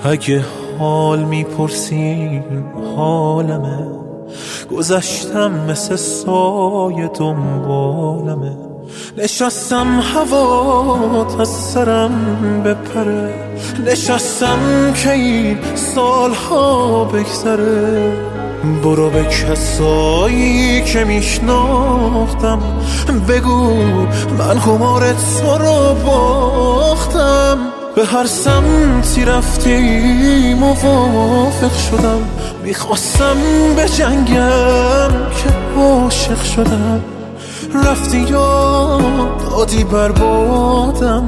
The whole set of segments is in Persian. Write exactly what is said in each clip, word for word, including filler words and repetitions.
اگه حال میپرسیم حالمه، گذشتم مثل سایه دنبالمه. نشستم هوات از سرم بپره، نشستم که این سالها بگذره. برو به کسایی که میشناختم بگو من قمار تو رو باختم. به هر سمتی رفتی موافق شدم، میخواستم به جنگم که عاشق شدم. رفتی یا دادی بربادم،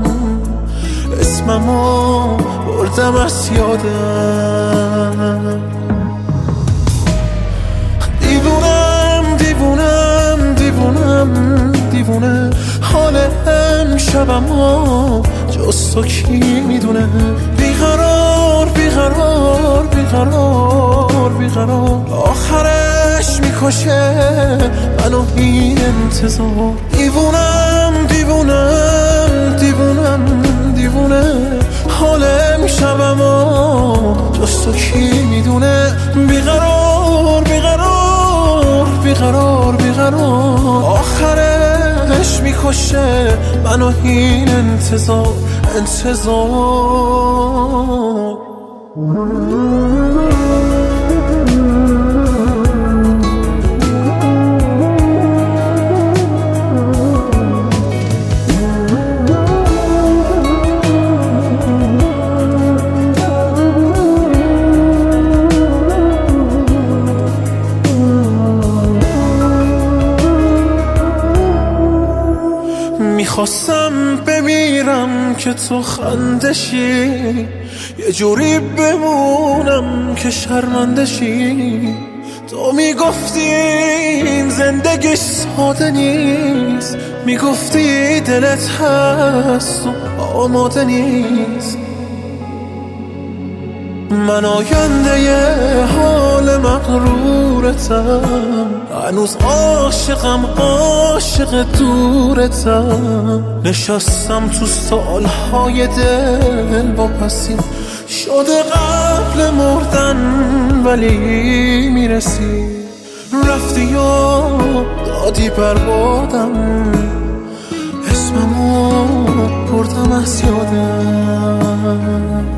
اسممو بردم از یادم. دیوونم دیوونم دیوونم دیوونه، حال امشبمو جز تو کی میدونه. بیقرار بیقرار بیقرار بیقرار، آخرش میکشه منو این انتظار. دیوونم دیوونم دیوونم دیوونه، حال امشبمو جز تو کی میدونه. بیقرار بیقرار بیقرار بیقرار، آخرش میکشه منو این انتظار انتظار. میخواستم بمیرم که تو خندشی، یه جوری بمونم که شرمندشی. تو میگفتی این زندگی ساده نیست، میگفتی دلت هست و آماده نیست. من آینده ی حال مغرورتم، هنوز عاشقم عاشق دورتم. نشستم تو سالهای دل با پسی، شده قبل مردن ولی میرسی. رفتی یا دادی بربادم، اسممو بردم از یادم.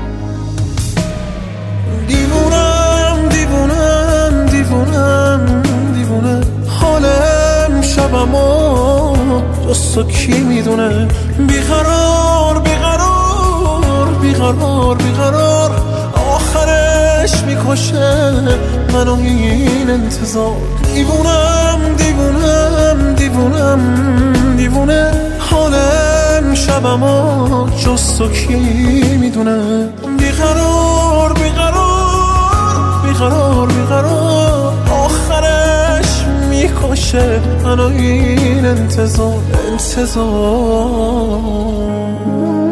دیوونم دیوونم دیوونم دیوونه، حال امشبمو جز تو کی میدونه. بیقرار بیقرار بیقرار بیقرار، آخرش میکشه منو این انتظار. دیوونم دیوونم دیوونم دیوونه، حال امشبمو جز تو کی میدونه. بیقرار بیقرار بیقرار بیقرار، آخرش میکشه منو این انتظار انتظار.